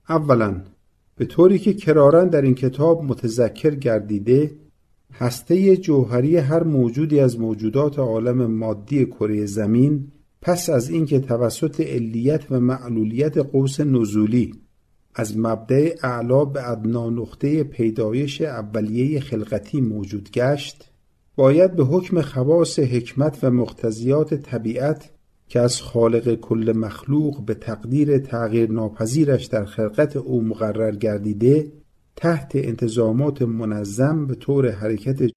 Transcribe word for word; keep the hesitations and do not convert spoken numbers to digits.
اولا، به طوری که کرارن در این کتاب متذکر گردیده، هسته جوهری هر موجودی از موجودات عالم مادی کره زمین پس از اینکه توسط علیت و معلولیت قوس نزولی از مبدأ اعلا به ادنا نقطه پیدایش اولیه خلقتی موجود گشت، باید به حکم خواص حکمت و مقتضیات طبیعت که از خالق کل مخلوق به تقدیر تغییر ناپذیرش در خلقت او مقرر گردیده، تحت انتظامات منظم به طور حرکت